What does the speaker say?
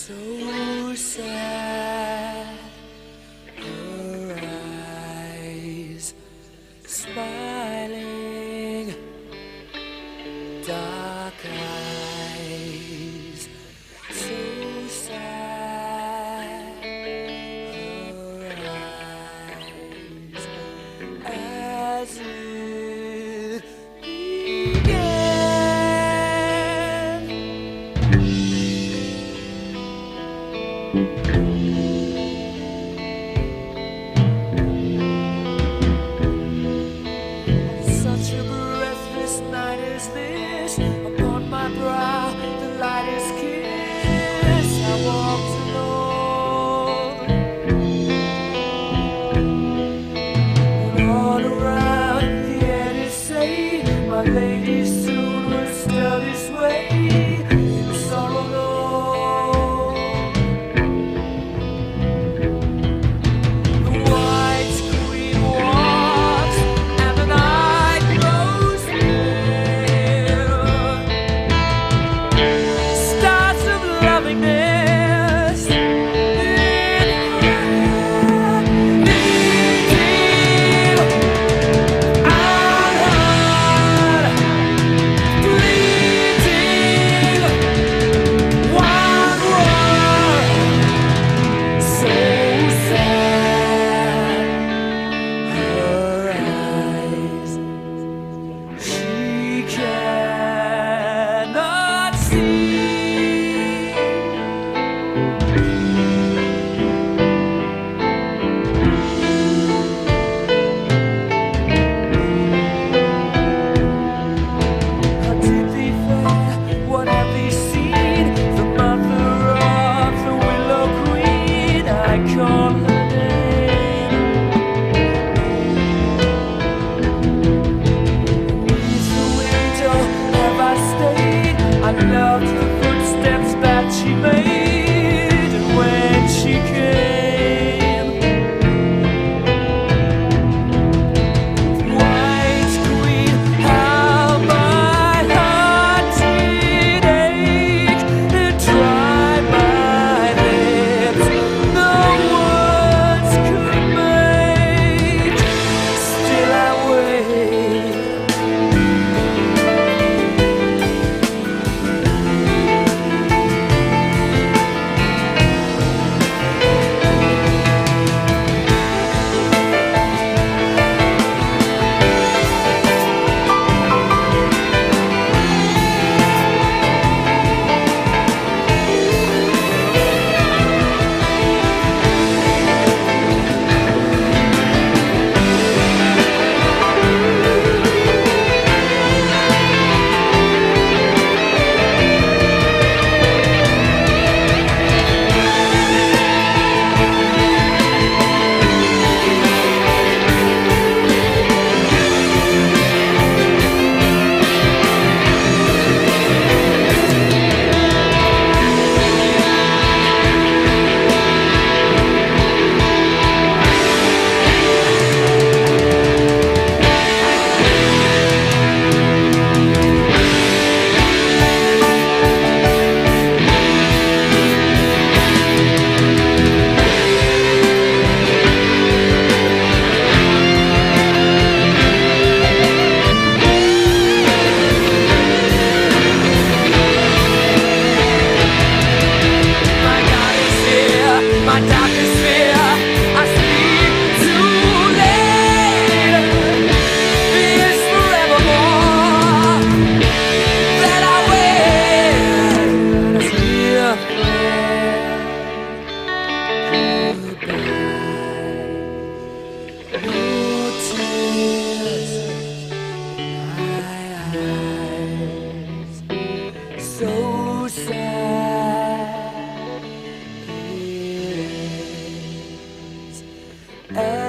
So sad, her eyes smiling, dark eyes. So sad, her eyes, as it began. Such a breathless night is this. Upon my brow the lightest kiss. I walked alone, and all around the air is saying, my lady soon will stir this way. In sorrow alone, the white queen walks, and the night grows near. Stars of lovingness in deep unheard, bleeding one word. So sad, her eyes, she cannot see. How did they fare? What have they seen? The mother of the willow queen, I call her name. Beneath the window have I stayed. I loved the footsteps that she made, and when she came, white queen, how my heart did ache. It dried my lips, no words could make. Still I wait. My God is here, my darkest fear. I sleep too late. It's forevermore that I wait. Dear friend, goodbye. Your tears, my eyes, so sad. It is